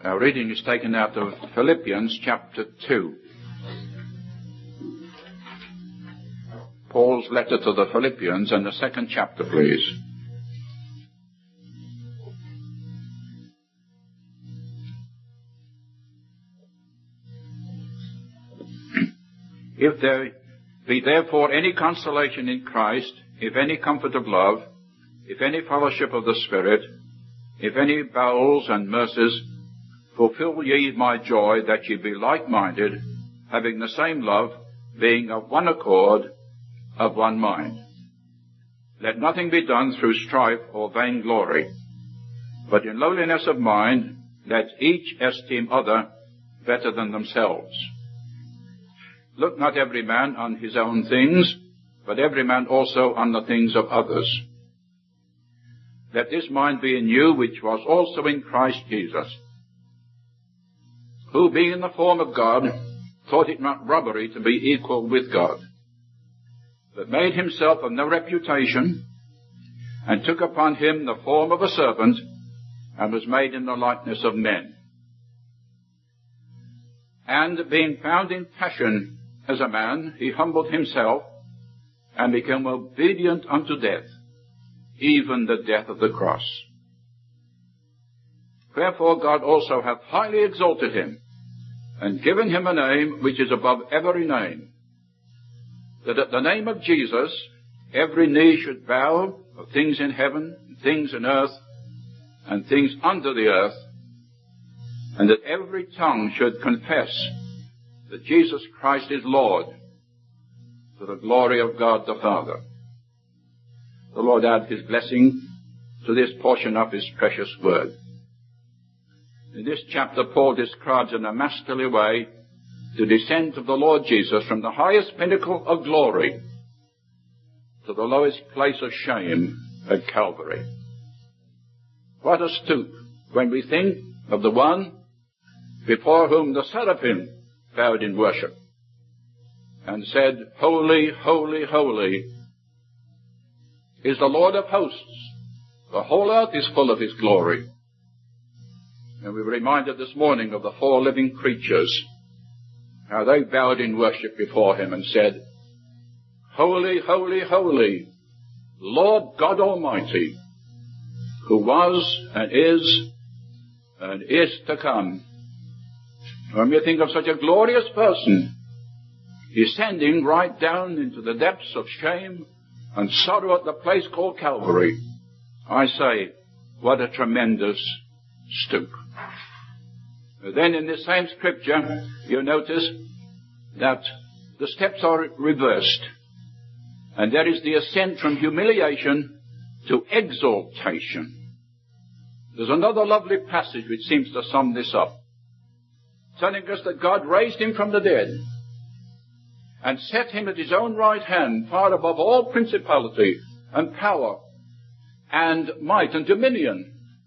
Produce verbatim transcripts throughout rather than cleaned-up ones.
Our reading is taken out of Philippians chapter two. Paul's letter to the Philippians, and the second chapter, please. If there be therefore any consolation in Christ, if any comfort of love, if any fellowship of the Spirit, if any bowels and mercies, fulfill ye my joy, that ye be like-minded, having the same love, being of one accord, of one mind. Let nothing be done through strife or vainglory, but in lowliness of mind, let each esteem other better than themselves. Look not every man on his own things, but every man also on the things of others. Let this mind be in you, which was also in Christ Jesus, who, being in the form of God, thought it not robbery to be equal with God, but made himself of no reputation, and took upon him the form of a servant, and was made in the likeness of men. And being found in fashion as a man, he humbled himself, and became obedient unto death, even the death of the cross. Wherefore God also hath highly exalted him, and given him a name which is above every name, that at the name of Jesus every knee should bow, of things in heaven, and things in earth, and things under the earth, and that every tongue should confess that Jesus Christ is Lord, to the glory of God the Father. The Lord add his blessing to this portion of his precious word. In this chapter, Paul describes in a masterly way the descent of the Lord Jesus from the highest pinnacle of glory to the lowest place of shame at Calvary. What a stoop when we think of the one before whom the seraphim bowed in worship and said, Holy, holy, holy is the Lord of hosts. The whole earth is full of his glory. And we were reminded this morning of the four living creatures, how they bowed in worship before him and said, Holy, holy, holy, Lord God Almighty, who was and is and is to come. When we think of such a glorious person descending right down into the depths of shame and sorrow at the place called Calvary, I say, what a tremendous stoop. Then in this same scripture, you notice that the steps are reversed. And there is the ascent from humiliation to exaltation. There's another lovely passage which seems to sum this up, telling us that God raised him from the dead and set him at his own right hand, far above all principality and power and might and dominion.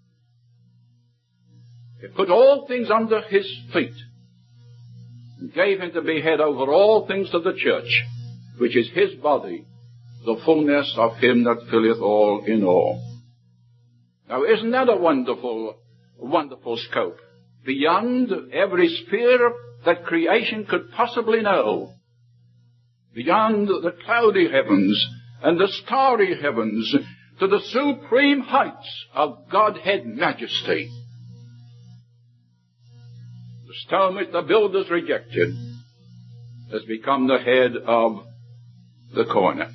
He put all things under his feet and gave him to be head over all things to the church, which is his body, the fullness of him that filleth all in all. Now, isn't that a wonderful, wonderful scope? Beyond every sphere that creation could possibly know. Beyond the cloudy heavens and the starry heavens to the supreme heights of Godhead majesty. The stone which the builders rejected has become the head of the corner.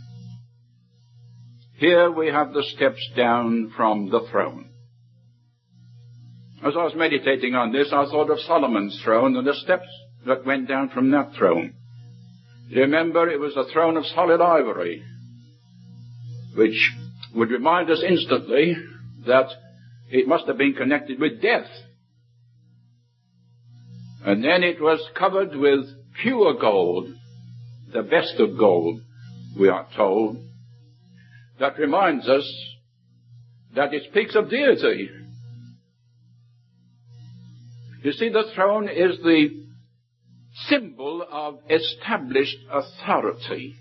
Here we have the steps down from the throne. As I was meditating on this, I thought of Solomon's throne and the steps that went down from that throne. Remember, it was a throne of solid ivory, which would remind us instantly that it must have been connected with death. And then it was covered with pure gold, the best of gold, we are told. That reminds us that it speaks of deity. You see, the throne is the symbol of established authority.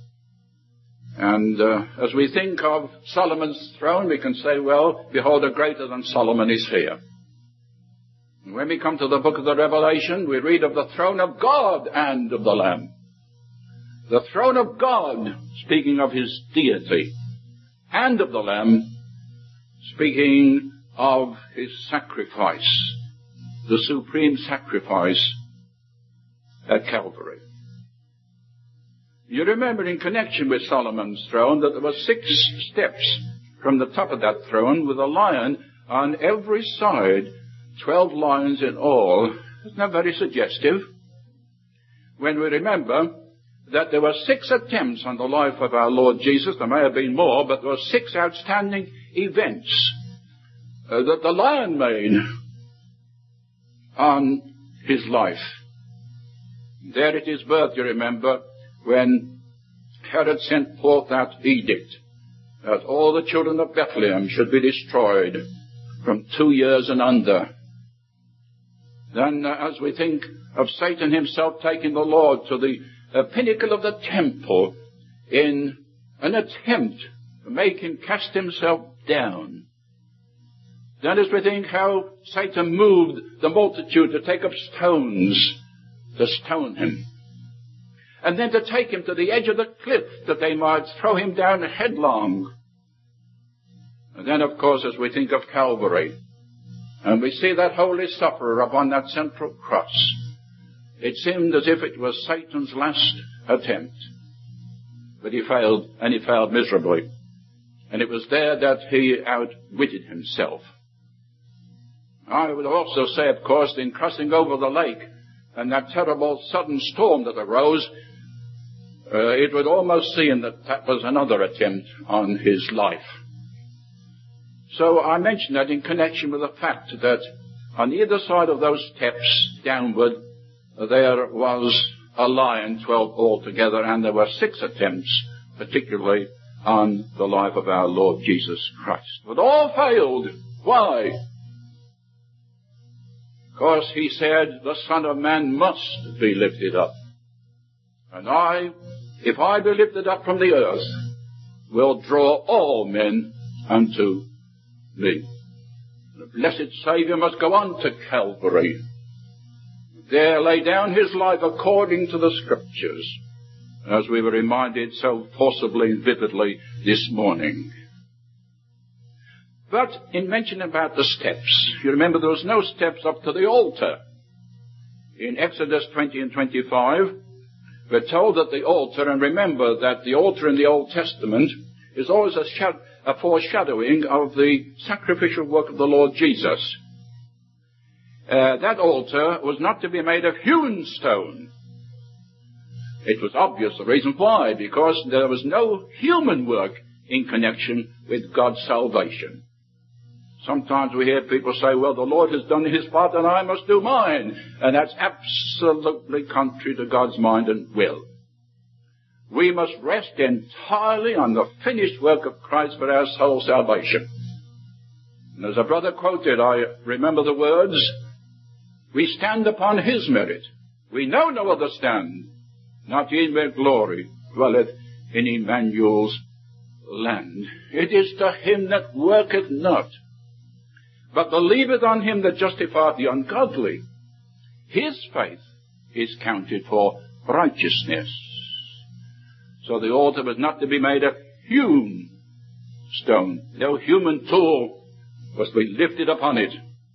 And uh, as we think of Solomon's throne, we can say, well, behold, a greater than Solomon is here. When we come to the book of the Revelation, we read of the throne of God and of the Lamb. The throne of God, speaking of his deity, and of the Lamb, speaking of his sacrifice, the supreme sacrifice at Calvary. You remember in connection with Solomon's throne that there were six steps from the top of that throne with a lion on every side, twelve lions in all. Isn't that very suggestive? When we remember that there were six attempts on the life of our Lord Jesus, there may have been more, but there were six outstanding events uh, that the lion made on his life. There at his birth, you remember, when Herod sent forth that edict that all the children of Bethlehem should be destroyed from two years and under. Then uh, as we think of Satan himself taking the Lord to the uh, pinnacle of the temple in an attempt to make him cast himself down. Then as we think how Satan moved the multitude to take up stones to stone him, and then to take him to the edge of the cliff that they might throw him down headlong. And then, of course, as we think of Calvary, and we see that holy sufferer upon that central cross, it seemed as if it was Satan's last attempt. But he failed, and he failed miserably. And it was there that he outwitted himself. I would also say, of course, in crossing over the lake, and that terrible sudden storm that arose, uh, it would almost seem that that was another attempt on his life. So I mention that in connection with the fact that on either side of those steps downward, there was a lion, twelve altogether, and there were six attempts, particularly on the life of our Lord Jesus Christ. But all failed. Why? Because he said, the Son of Man must be lifted up. And I, if I be lifted up from the earth, will draw all men unto me. The blessed Saviour must go on to Calvary. There lay down his life according to the Scriptures, as we were reminded so forcibly and vividly this morning. But in mentioning about the steps, you remember there was no steps up to the altar. In Exodus twenty and twenty-five, we're told that the altar, and remember that the altar in the Old Testament is always a, shad- a foreshadowing of the sacrificial work of the Lord Jesus. Uh, that altar was not to be made of hewn stone. It was obvious the reason why, because there was no human work in connection with God's salvation. Sometimes we hear people say, well, the Lord has done his part and I must do mine. And that's absolutely contrary to God's mind and will. We must rest entirely on the finished work of Christ for our soul salvation. And as a brother quoted, I remember the words, we stand upon his merit. We know no other stand. Not ye where glory dwelleth in Emmanuel's land. It is to him that worketh not, but believeth on him that justifieth the ungodly. His faith is counted for righteousness. So the altar was not to be made of hewn stone. No human tool was to be lifted upon it.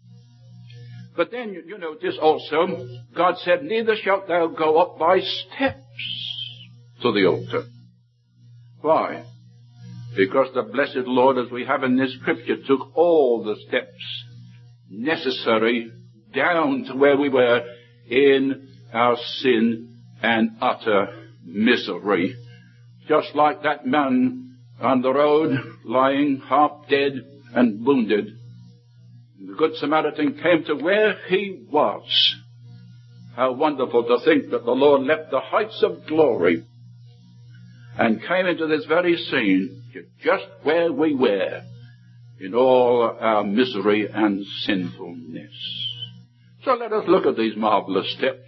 But then, you, you notice also, God said, neither shalt thou go up by steps to the altar. Why? Because the blessed Lord, as we have in this scripture, took all the steps necessary down to where we were in our sin and utter misery. Just like that man on the road, lying half dead and wounded. The Good Samaritan came to where he was. How wonderful to think that the Lord left the heights of glory and came into this very scene, just where we were, in all our misery and sinfulness. So let us look at these marvelous steps.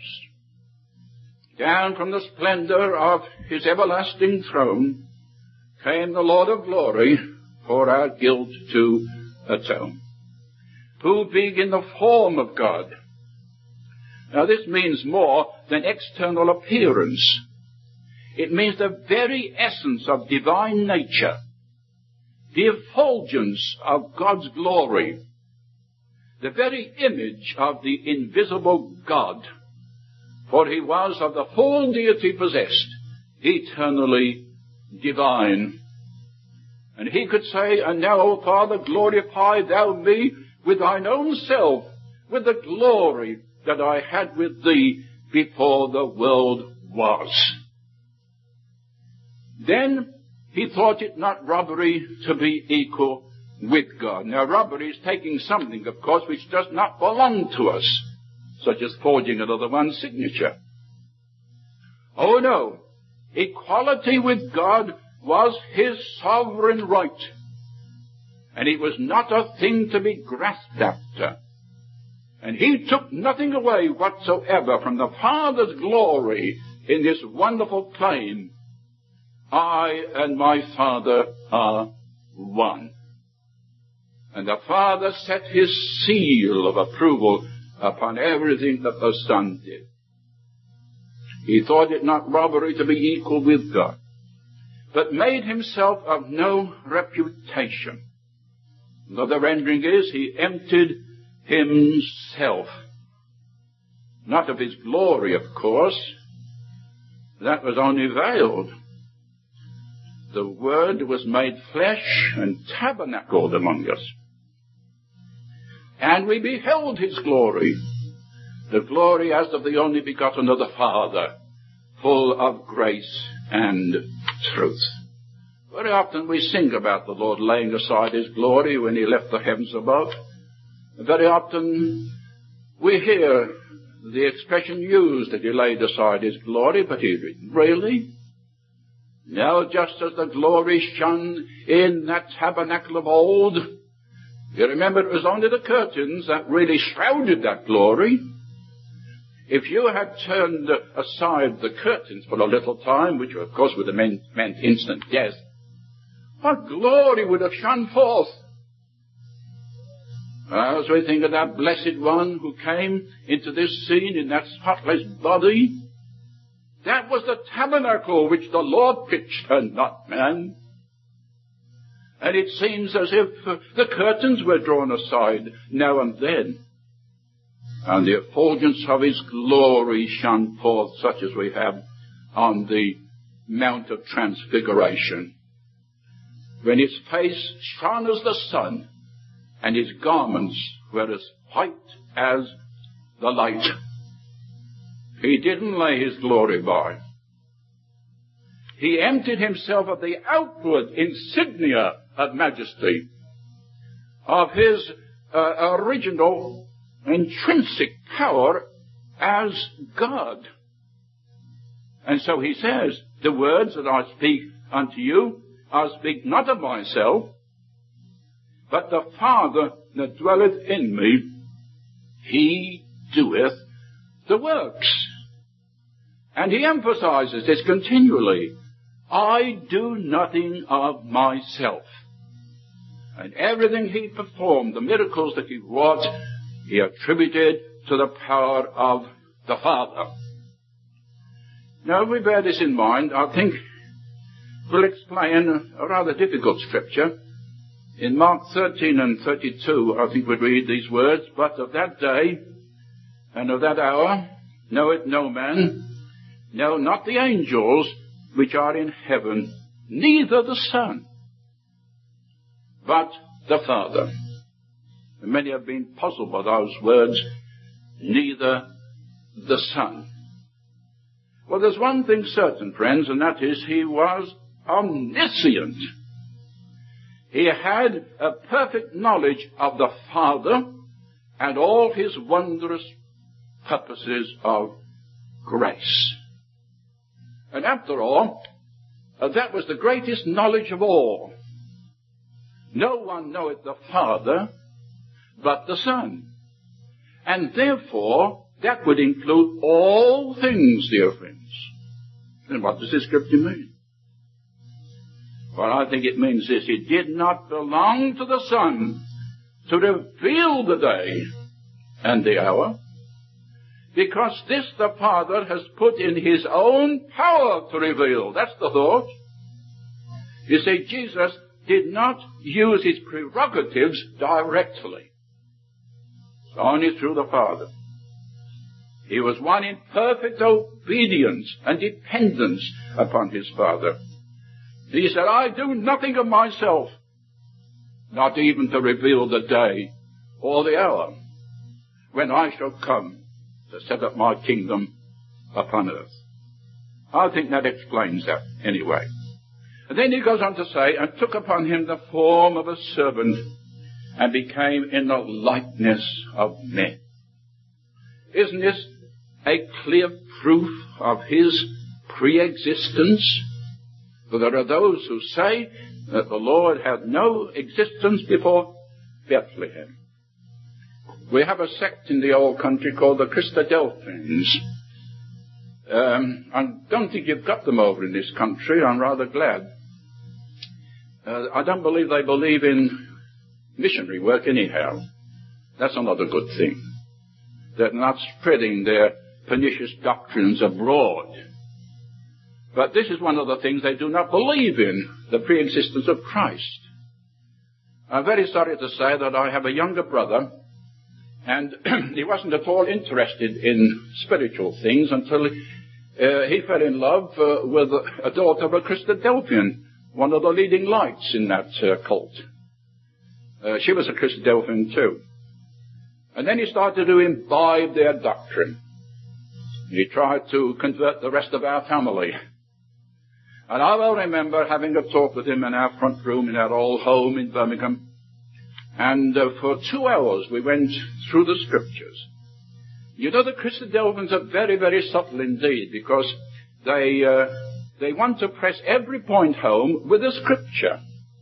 Down from the splendor of his everlasting throne came the Lord of glory for our guilt to atone, who being in the form of God Now this means more than external appearance. It means the very essence of divine nature, the effulgence of God's glory, the very image of the invisible God, for he was of the full deity possessed, eternally divine. And he could say, and now, O Father, glorify thou me with thine own self, with the glory that I had with thee before the world was. Then he thought it not robbery to be equal with God. Now, robbery is taking something, of course, which does not belong to us, such as forging another one's signature. Oh no, equality with God was his sovereign right, and it was not a thing to be grasped after. And he took nothing away whatsoever from the Father's glory in this wonderful claim, I and my Father are one. And the Father set his seal of approval upon everything that the Son did. He thought it not robbery to be equal with God, but made himself of no reputation. Another rendering is, he emptied himself. Not of his glory, of course. That was only veiled. The Word was made flesh and tabernacled among us. And we beheld his glory, the glory as of the only begotten of the Father, full of grace and truth. Very often we sing about the Lord laying aside his glory when he left the heavens above. Very often we hear the expression used that he laid aside his glory, but he didn't really. Now, just as the glory shone in that tabernacle of old, you remember it was only the curtains that really shrouded that glory. If you had turned aside the curtains for a little time, which of course would have meant, meant instant death, what glory would have shone forth? As we think of that blessed one who came into this scene in that spotless body, that was the tabernacle which the Lord pitched, and not man. And it seems as if uh, the curtains were drawn aside now and then, and the effulgence of his glory shone forth, such as we have on the Mount of Transfiguration, when his face shone as the sun, and his garments were as white as the light. He didn't lay his glory by. He emptied himself of the outward insignia of majesty, of his uh, original intrinsic power as God. And so he says, the words that I speak unto you, I speak not of myself, but the Father that dwelleth in me, he doeth the works. And he emphasizes this continually. I do nothing of myself. And everything he performed, the miracles that he wrought, he attributed to the power of the Father. Now, if we bear this in mind, I think we'll explain a rather difficult scripture. In Mark thirteen and thirty-two, I think we read these words, but of that day and of that hour knoweth no man, no, not the angels which are in heaven, neither the Son, but the Father. And many have been puzzled by those words, neither the Son. Well, there's one thing certain, friends, and that is he was omniscient. He had a perfect knowledge of the Father and all his wondrous purposes of grace. And after all, uh, that was the greatest knowledge of all. No one knoweth the Father but the Son. And therefore, that would include all things, dear friends. And what does this scripture mean? Well, I think it means this. It did not belong to the Son to reveal the day and the hour. because this the Father has put in his own power to reveal. That's the thought. You see, Jesus did not use his prerogatives directly. It's only through the Father. He was one in perfect obedience and dependence upon his Father. He said, I do nothing of myself, not even to reveal the day or the hour when I shall come to set up my kingdom upon earth. I think that explains that anyway. And then he goes on to say, and took upon him the form of a servant, and became in the likeness of men. Isn't this a clear proof of his pre-existence? For there are those who say that the Lord had no existence before Bethlehem. We have a sect in the old country called the Christadelphians. Um, I don't think you've got them over in this country. I'm rather glad. Uh, I don't believe they believe in missionary work anyhow. That's another good thing. They're not spreading their pernicious doctrines abroad. But this is one of the things they do not believe in, the pre-existence of Christ. I'm very sorry to say that I have a younger brother, and he wasn't at all interested in spiritual things until uh, he fell in love uh, with a daughter of a Christadelphian, one of the leading lights in that uh, cult. Uh, she was a Christadelphian too. And then he started to imbibe their doctrine. He tried to convert the rest of our family. And I well remember having a talk with him in our front room in our old home in Birmingham. And uh, for two hours we went through the scriptures. You know, the Christadelphians are very, very subtle indeed, because they uh, they want to press every point home with the scripture.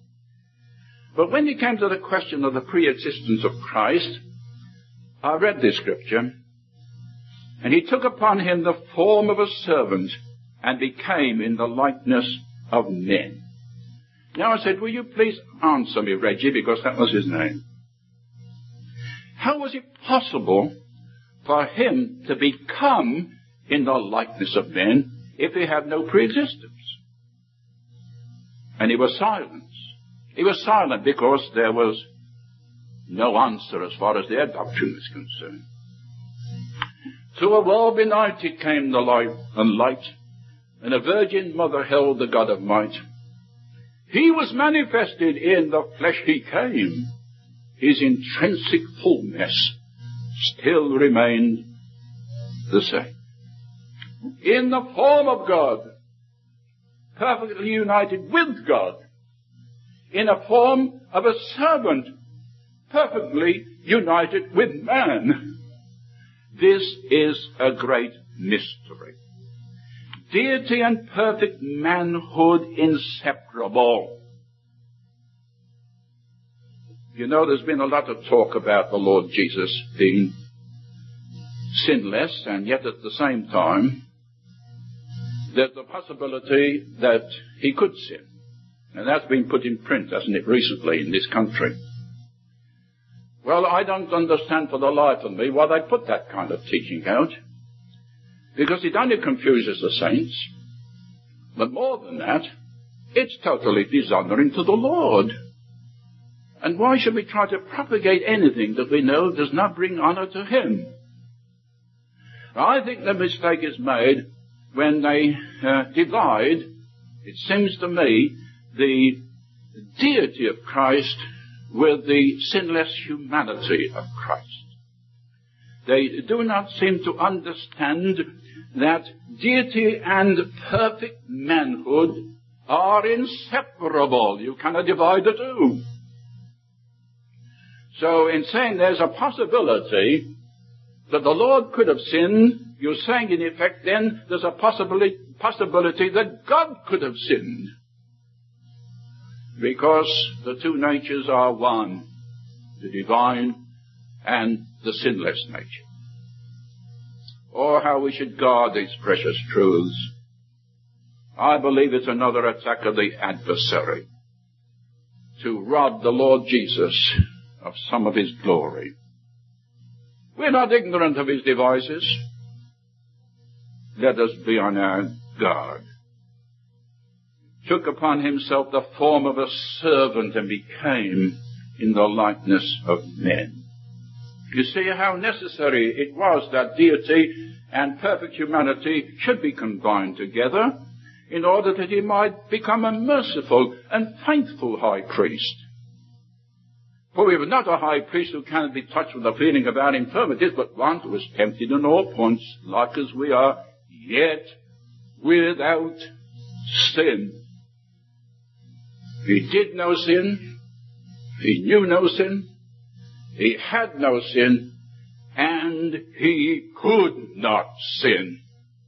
But when it came to the question of the pre-existence of Christ, I read this scripture, and he took upon him the form of a servant, and became in the likeness of men. Now I said, will you please answer me, Reggie, because that was his name. How was it possible for him to become in the likeness of men if he had no pre-existence? And he was silent. He was silent because there was no answer as far as their doctrine is concerned. To a world benighted came the light and light, and a virgin mother held the God of might. He was manifested in the flesh he came. His intrinsic fullness still remained the same. In the form of God, perfectly united with God, in a form of a servant, perfectly united with man. This is a great mystery. Deity and perfect manhood inseparable. You know, there's been a lot of talk about the Lord Jesus being sinless, and yet at the same time, there's the possibility that he could sin. And that's been put in print, hasn't it, recently in this country. Well, I don't understand for the life of me why they put that kind of teaching out. Because it only confuses the saints. But more than that, it's totally dishonoring to the Lord. And why should we try to propagate anything that we know does not bring honor to him? I think the mistake is made when they uh, divide, it seems to me, the deity of Christ with the sinless humanity of Christ. They do not seem to understand that deity and perfect manhood are inseparable. You cannot divide the two. So in saying there's a possibility that the Lord could have sinned, you're saying in effect then there's a possibility, possibility that God could have sinned. Because the two natures are one, the divine and the sinless nature. Oh, how we should guard these precious truths. I believe it's another attack of the adversary to rob the Lord Jesus of some of his glory. We're not ignorant of his devices. let us be on our guard. Took upon himself the form of a servant and became in the likeness of men. You see how necessary it was that deity and perfect humanity should be combined together in order that he might become a merciful and faithful high priest. For we have not a high priest who cannot be touched with the feeling of our infirmities, but one who is tempted in all points, like as we are, yet without sin. He did no sin, he knew no sin, he had no sin, and he could not sin.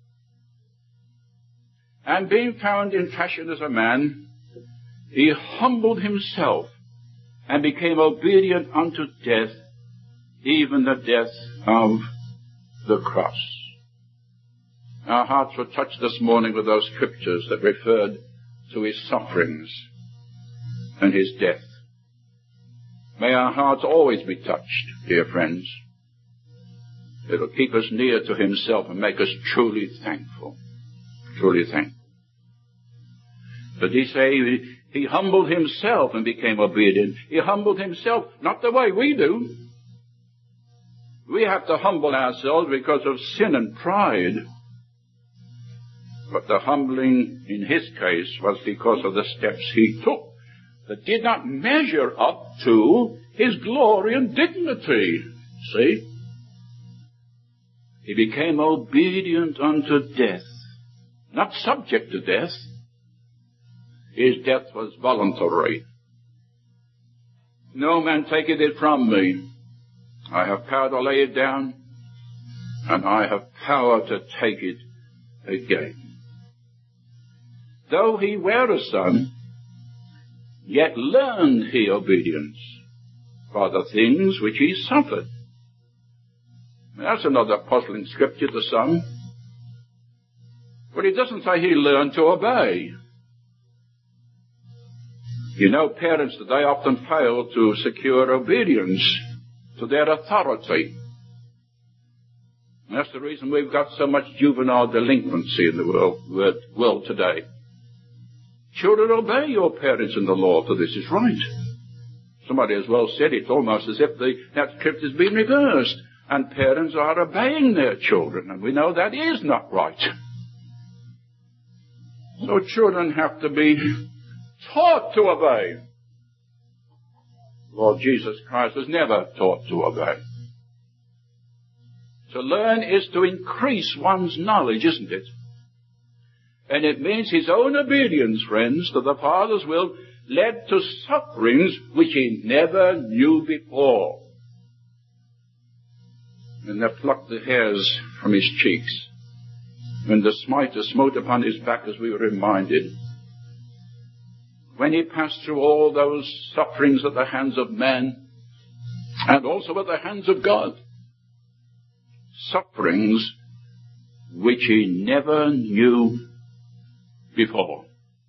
And being found in fashion as a man, he humbled himself and became obedient unto death, even the death of the cross. Our hearts were touched this morning with those scriptures that referred to his sufferings and his death. May our hearts always be touched, dear friends. It will keep us near to himself and make us truly thankful. Truly thankful. But he say he, he humbled himself and became obedient. He humbled himself, not the way we do. We have to humble ourselves because of sin and pride. But the humbling in his case was because of the steps he took that did not measure up to his glory and dignity. See? He became obedient unto death, not subject to death. His death was voluntary. No man taketh it from me. I have power to lay it down, and I have power to take it again. Though he were a son, yet learned he obedience by the things which he suffered. That's another puzzling scripture, the son. But it doesn't say he learned to obey. You know, parents today often fail to secure obedience to their authority. And that's the reason we've got so much juvenile delinquency in the world, world today. Children, obey your parents in the law, for this is right. Somebody has well said it's almost as if the, that script has been reversed, and parents are obeying their children, and we know that is not right. So children have to be taught to obey. Lord Jesus Christ was never taught to obey. To learn is to increase one's knowledge, isn't it? And it means his own obedience, friends, to the Father's will led to sufferings which he never knew before. And they plucked the hairs from his cheeks. When the smiter smote upon his back, as we were reminded, when he passed through all those sufferings at the hands of man and also at the hands of God, sufferings which he never knew before.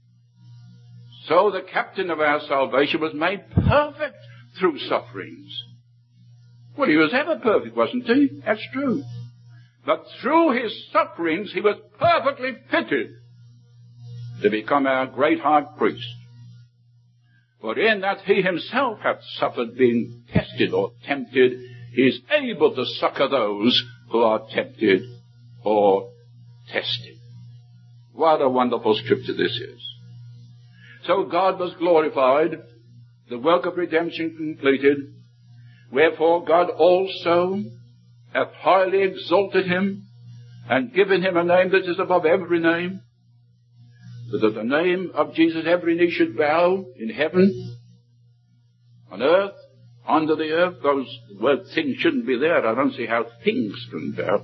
So the captain of our salvation was made perfect through sufferings. Well, he was ever perfect, wasn't he? That's true. But through his sufferings, he was perfectly fitted to become our great high priest. For in that he himself hath suffered being tested or tempted, he is able to succor those who are tempted or tested. What a wonderful scripture this is. So God was glorified, the work of redemption completed, wherefore God also hath highly exalted him and given him a name that is above every name, that at the name of Jesus every knee should bow in heaven, on earth, under the earth. Those word things shouldn't be there. I don't see how things can bow.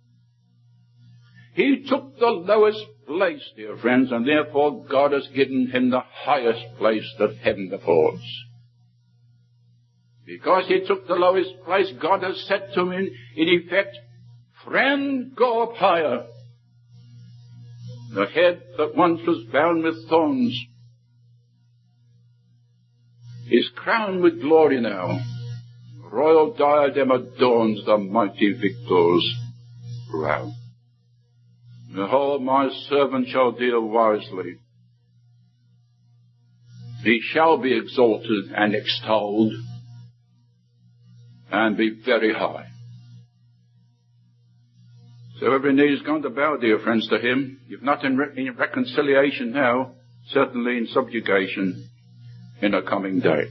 He took the lowest place, dear friends, and therefore God has given him the highest place that heaven affords. Because he took the lowest place, God has said to him in, in effect, friend, go up higher. The head that once was bound with thorns is crowned with glory now. Royal diadem adorns the mighty victor's brow. Behold, my servant shall deal wisely. He shall be exalted and extolled and be very high. So every knee is going to bow, dear friends, to him. If not in, re- in reconciliation now, certainly in subjugation in a coming day.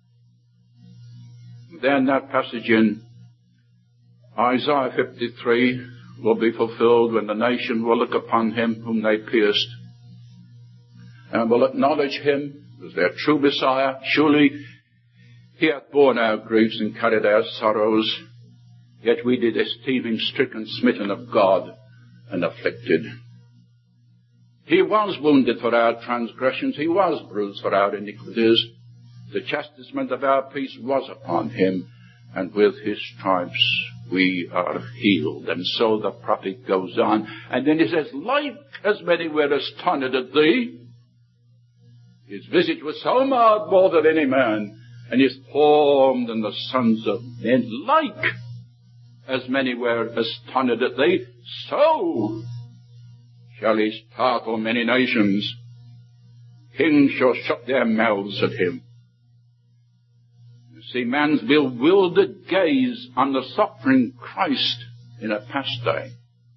Then that passage in Isaiah fifty-three will be fulfilled when the nation will look upon him whom they pierced and will acknowledge him as their true Messiah. Surely he hath borne our griefs and carried our sorrows, yet we did esteem him stricken, smitten of God, and afflicted. He was wounded for our transgressions, he was bruised for our iniquities. The chastisement of our peace was upon him, and with his stripes we are healed. And so the prophet goes on, and then he says, like as many were astonished at thee, his visage was so marred more than any man, and his form than the sons of men. Like as many were astonished at thee, so shall he startle many nations. Kings shall shut their mouths at him. You see, man's bewildered gaze on the suffering Christ in a past day.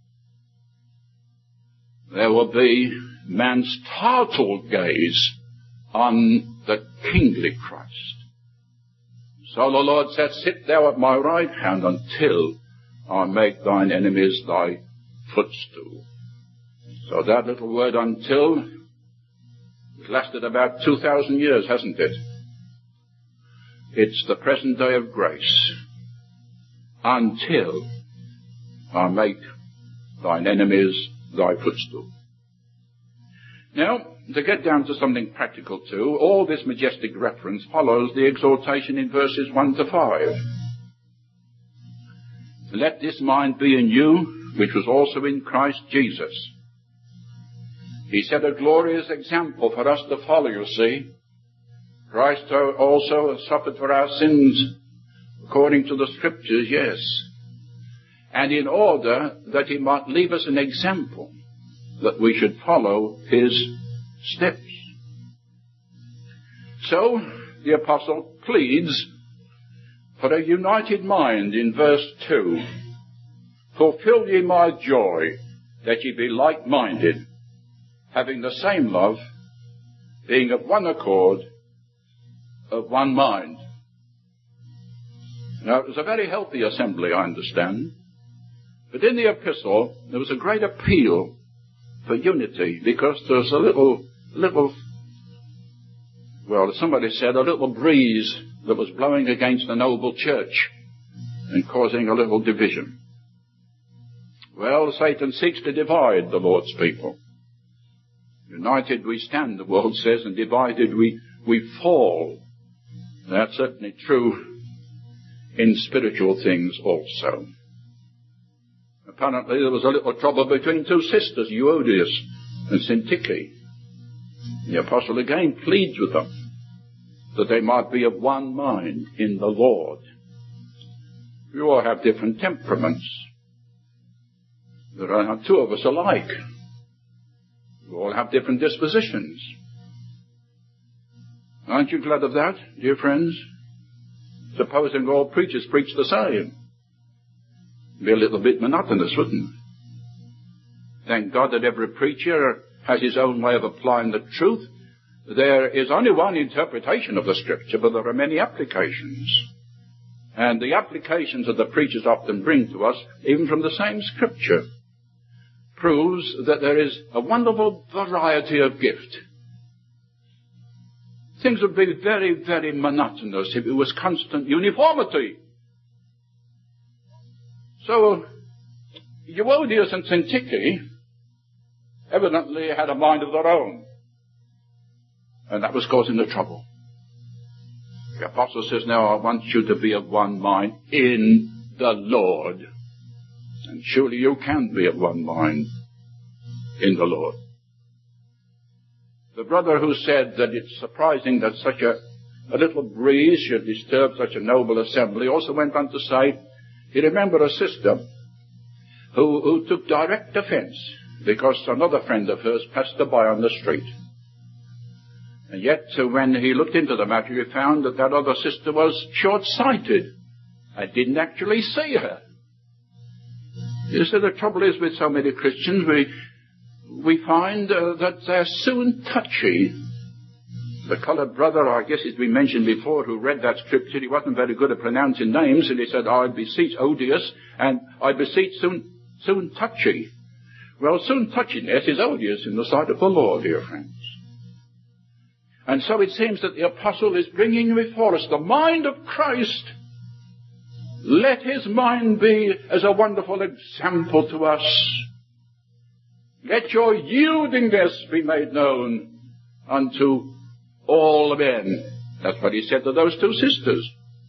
There will be man's startled gaze on the kingly Christ. So the Lord said, sit thou at my right hand until I make thine enemies thy footstool. So that little word until has lasted about two thousand years, hasn't it? It's the present day of grace. Until I make thine enemies thy footstool. Now, to get down to something practical too, all this majestic reference follows the exhortation in verses one to five. Let this mind be in you, which was also in Christ Jesus. He set a glorious example for us to follow, you see. Christ also suffered for our sins according to the Scriptures, yes. And in order that he might leave us an example that we should follow his steps. So the apostle pleads for a united mind in verse two. Fulfill ye my joy, that ye be like-minded, having the same love, being of one accord, of one mind. Now, it was a very healthy assembly, I understand. But in the epistle, there was a great appeal for unity, because there was a little, little, well, somebody said, a little breeze that was blowing against the noble church and causing a little division. Well, Satan seeks to divide the Lord's people. United we stand, the world says, and divided we, we fall. That's certainly true in spiritual things also. Apparently there was a little trouble between two sisters, Euodias and Syntyche. The apostle again pleads with them that they might be of one mind in the Lord. We all have different temperaments. There are not two of us alike. We all have different dispositions. Aren't you glad of that, dear friends? Supposing all preachers preach the same. It'd be a little bit monotonous, wouldn't it? Thank God that every preacher has his own way of applying the truth. There is only one interpretation of the Scripture, but there are many applications. And the applications that the preachers often bring to us, even from the same Scripture, proves that there is a wonderful variety of gift. Things would be very, very monotonous if it was constant uniformity. So, Euodias and Syntyche evidently had a mind of their own. And that was causing the trouble. The apostle says, now I want you to be of one mind in the Lord. And surely you can be of one mind in the Lord. The brother who said that it's surprising that such a, a little breeze should disturb such a noble assembly also went on to say he remembered a sister who, who took direct offense because another friend of hers passed her by on the street. And yet, uh, when he looked into the matter, he found that that other sister was short-sighted. I didn't actually see her. You see, the trouble is with so many Christians, we we find uh, that they're soon touchy. The coloured brother, I guess it's been mentioned before, who read that scripture, he wasn't very good at pronouncing names, and he said, I beseech odious, and I beseech soon, soon touchy. Well, soon touchiness is odious in the sight of the Lord, dear friends. And so it seems that the apostle is bringing before us the mind of Christ. Let his mind be as a wonderful example to us. Let your yieldingness be made known unto all men. That's what he said to those two sisters.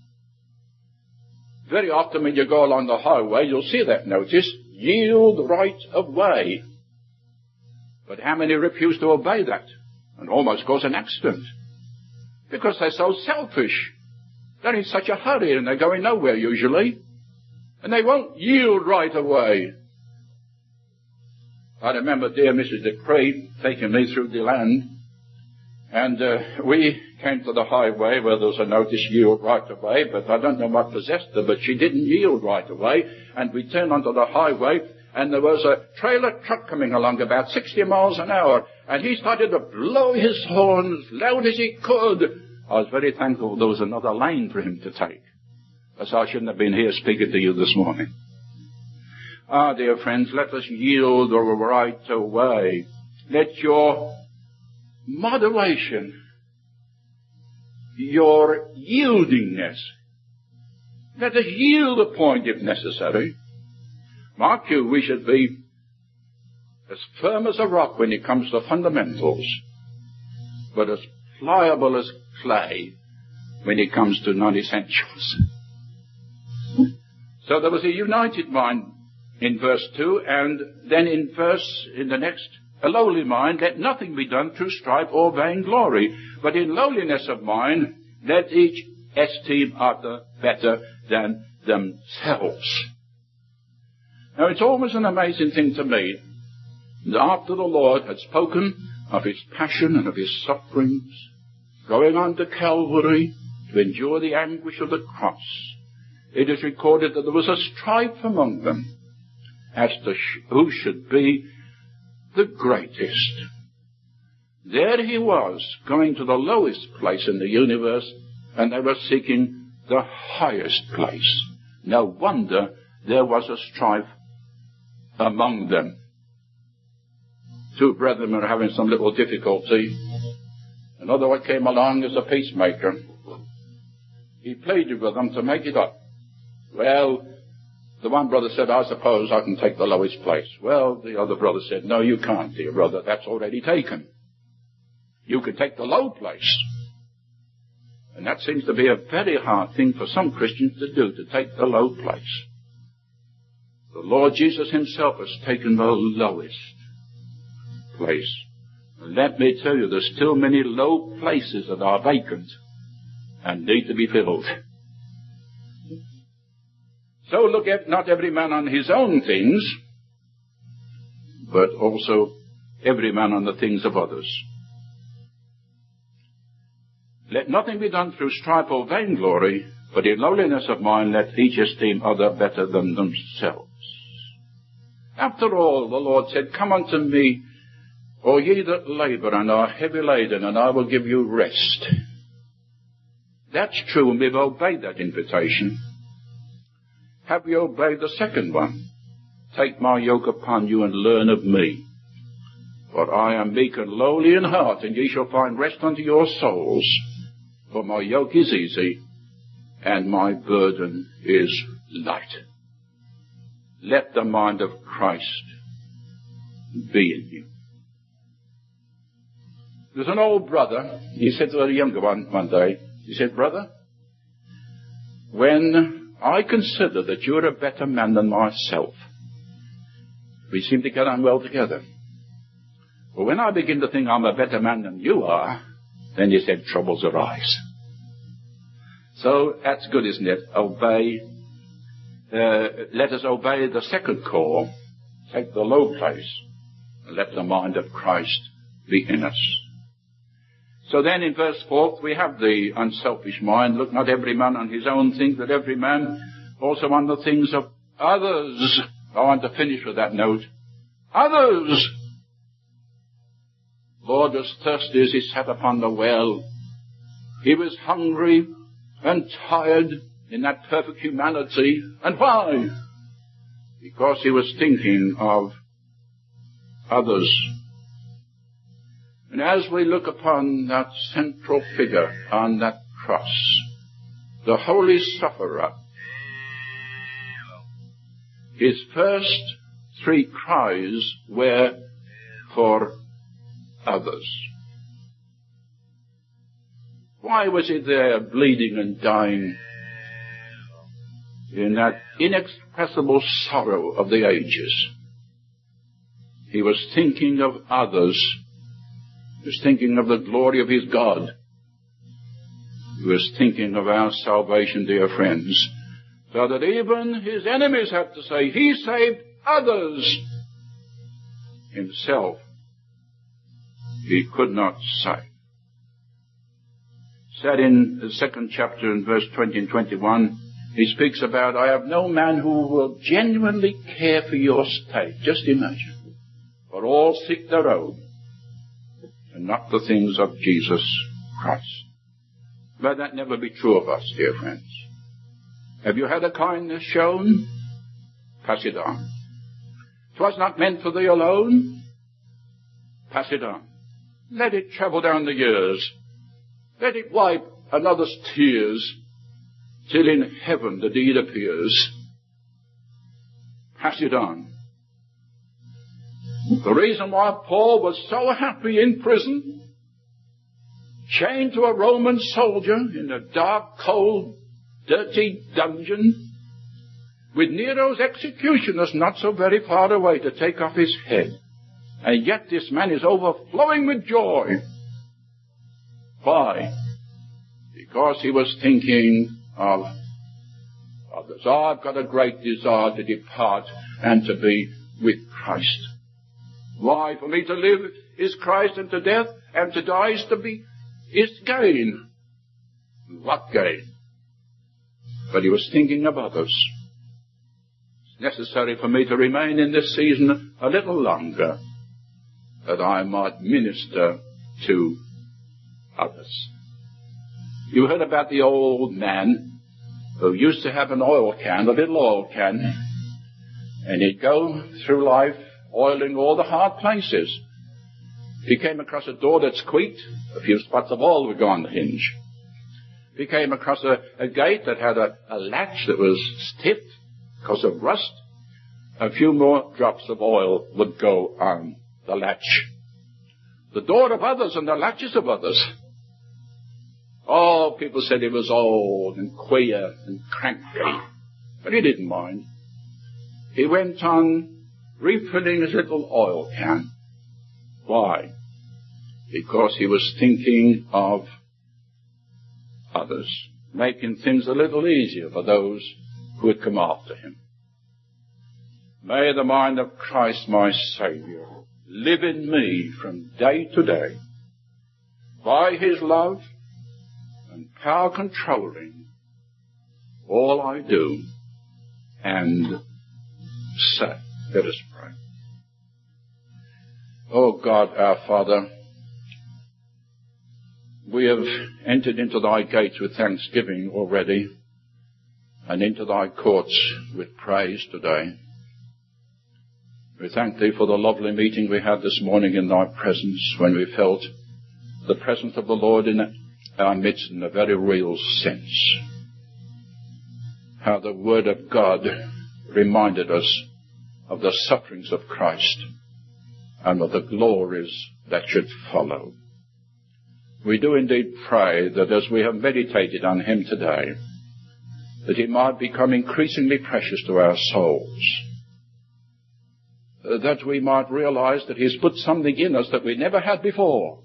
Very often when you go along the highway, you'll see that notice, yield right of way. But how many refuse to obey that and almost cause an accident? Because they're so selfish. They're in such a hurry and they're going nowhere usually. And they won't yield right away. I remember dear Missus Dupree taking me through the land. And uh, we came to the highway where there was a notice, yield right away, but I don't know what possessed her, but she didn't yield right away. And we turned onto the highway, and there was a trailer truck coming along about sixty miles an hour, and he started to blow his horn as loud as he could. I was very thankful there was another lane for him to take, as I shouldn't have been here speaking to you this morning. Ah, dear friends, let us yield right away. Let your moderation, your yieldingness, let us yield a point if necessary. Mark you, we should be as firm as a rock when it comes to fundamentals, but as pliable as clay when it comes to non-essentials. So there was a united mind in verse two, and then in verse, in the next, a lowly mind, let nothing be done through strife or vainglory, but in lowliness of mind, let each esteem other better than themselves. Now, it's always an amazing thing to me that after the Lord had spoken of his passion and of his sufferings, going on to Calvary to endure the anguish of the cross, it is recorded that there was a strife among them as to sh- who should be the greatest. There he was, going to the lowest place in the universe, and they were seeking the highest place. No wonder there was a strife among them. Two brethren were having some little difficulty. Another one came along as a peacemaker. He pleaded with them to make it up. Well, the one brother said, I suppose I can take the lowest place. Well, the other brother said, no, you can't, dear brother. That's already taken. You can take the low place. And that seems to be a very hard thing for some Christians to do, to take the low place. The Lord Jesus himself has taken the lowest place. And let me tell you, there's still many low places that are vacant and need to be filled. So look at not every man on his own things, but also every man on the things of others. Let nothing be done through strife or vainglory, but in lowliness of mind let each esteem other better than themselves. After all, the Lord said, come unto me, all ye that labour and are heavy laden, and I will give you rest. That's true, and we've obeyed that invitation. Have you obeyed the second one? Take my yoke upon you and learn of me. For I am meek and lowly in heart, and ye shall find rest unto your souls. For my yoke is easy, and my burden is light. Let the mind of Christ be in you. There's an old brother, he said to a younger one one day, he said, brother, when I consider that you're a better man than myself, we seem to get on well together. But when I begin to think I'm a better man than you are, then he said, troubles arise. So that's good, isn't it? Obey. Uh, let us obey the second call. Take the low place. let the mind of Christ be in us. So then in verse four, we have the unselfish mind. Look not every man on his own things, but every man also on the things of others. I want to finish with that note. Others. Lord was thirsty as he sat upon the well. He was hungry and tired in that perfect humanity. And why? Because he was thinking of others. And as we look upon that central figure on that cross, the Holy Sufferer, his first three cries were for others. Why was he there bleeding and dying in that inexpressible sorrow of the ages? He was thinking of others. He was thinking of the glory of his God. He was thinking of our salvation, dear friends, so that even his enemies had to say, he saved others. Himself he could not save. Said in the second chapter in verse twenty and twenty-one, he speaks about, I have no man who will genuinely care for your state. Just imagine. For all seek their own, and not the things of Jesus Christ. Let that never be true of us, dear friends. Have you had a kindness shown? Pass it on. 'Twas not meant for thee alone? Pass it on. Let it travel down the years. Let it wipe another's tears, till in heaven the deed appears. Pass it on. The reason why Paul was so happy in prison, chained to a Roman soldier in a dark, cold, dirty dungeon, with Nero's executioners not so very far away to take off his head, and yet this man is overflowing with joy. Why? Because he was thinking of others. Oh, I've got a great desire to depart and to be with Christ. Why? For me to live is Christ, and to death and to die is to be is gain. What gain? But he was thinking of others. It's necessary for me to remain in this season a little longer, that I might minister to others. You heard about the old man who used to have an oil can, a little oil can, and he'd go through life oiling all the hard places. If he came across a door that squeaked, a few spots of oil would go on the hinge. If he came across a, a gate that had a, a latch that was stiff because of rust, a few more drops of oil would go on the latch. The door of others and the latches of others. Oh, people said he was old and queer and cranky, but he didn't mind. He went on refilling his little oil can. Why? Because he was thinking of others, making things a little easier for those who would come after him. May the mind of Christ, my Saviour, live in me from day to day, by his love and power controlling all I do and say. Let us pray. Oh God, our Father, we have entered into thy gates with thanksgiving already, and into thy courts with praise today. We thank thee for the lovely meeting we had this morning in thy presence, when we felt the presence of the Lord in our midst in a very real sense. How the Word of God reminded us of the sufferings of Christ and of the glories that should follow. We do indeed pray that as we have meditated on him today, that he might become increasingly precious to our souls, that we might realize that he's put something in us that we never had before.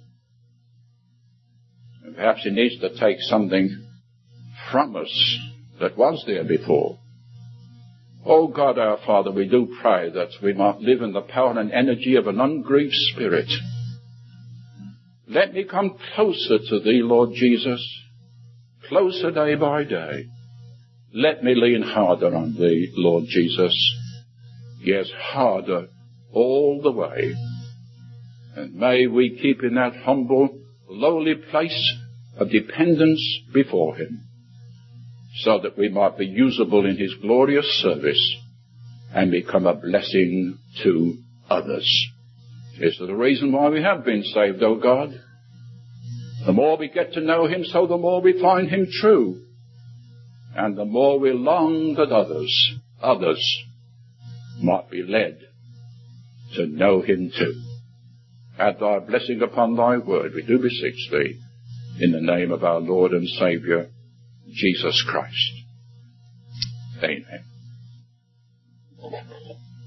And perhaps he needs to take something from us that was there before. O God our Father, we do pray that we might live in the power and energy of an ungrieved spirit. Let me come closer to Thee, Lord Jesus, closer day by day. Let me lean harder on Thee, Lord Jesus. Yes, harder all the way. And may we keep in that humble, lowly place of dependence before Him, so that we might be usable in His glorious service and become a blessing to others. This is the reason why we have been saved, O God. The more we get to know Him, so the more we find Him true. And the more we long that others, others might be led to know Him too. Add Thy blessing upon Thy word, we do beseech Thee, in the name of our Lord and Saviour, Jesus Christ. Amen.